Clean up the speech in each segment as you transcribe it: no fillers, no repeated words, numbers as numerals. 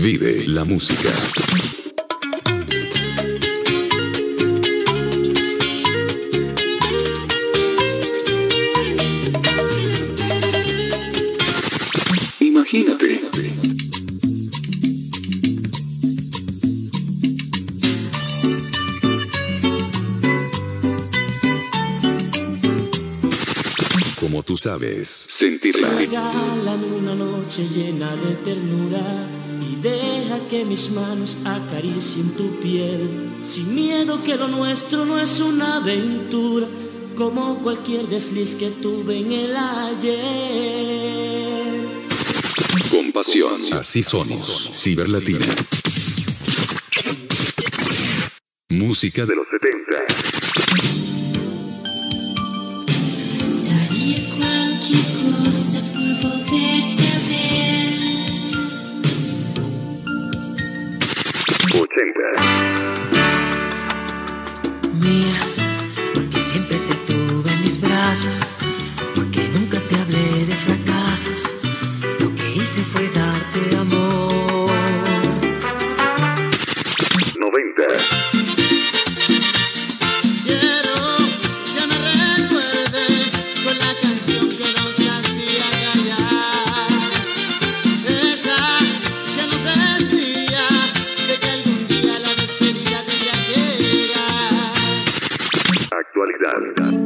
Vive la música. Imagínate. Como tú sabes, sentirla. Regálame una noche llena de ternura y deja que mis manos acaricien tu piel, sin miedo que lo nuestro no es una aventura, como cualquier desliz que tuve en el ayer. Con pasión. Así somos. Ciberlatina. Música de los 70. Daría cualquier cosa por volverte a ver. 80. Mía, porque siempre te tuve en mis brazos, porque nunca te hablé de fracasos, lo que hice fue darte amor. 90. Quiero que me recuerdes con la canción que nos hacía callar, esa que nos decía de que algún día la despedida tendría que llegar. Actualidad.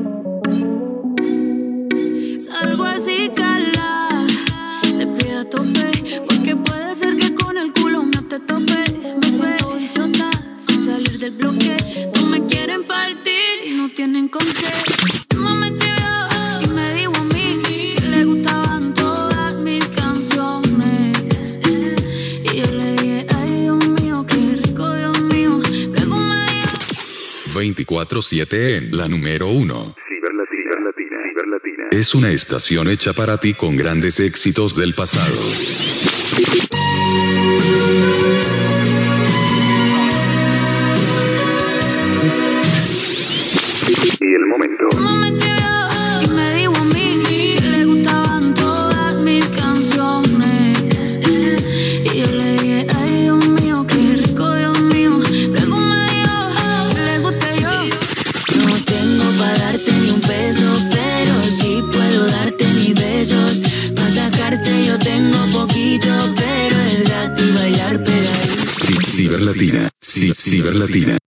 Salgo así, cala, te pido a tope, porque puede ser que con el culo no te tope. Me siento bichota, sin salir del bloque. No me quieren partir y no tienen con qué. Mi mamá me escribió y me dijo a mí que le gustaban todas mis canciones. Y yo le dije, ay Dios mío, qué rico, Dios mío. Luego me dijo 24/7 en la número 1. Ciberlatina. Es una estación hecha para ti con grandes éxitos del pasado. Y el momento. mamá me escribió y me dijo a mí que le gustaban todas mis canciones. Y yo le dije, ay Dios mío, qué rico, Dios mío. Luego me dijo que le guste yo. No tengo para darte ni un peso, pero sí puedo darte mis besos. Para sacarte yo tengo poquito, pero es gratis bailar pegadito. Ciberlatina. Ciberlatina.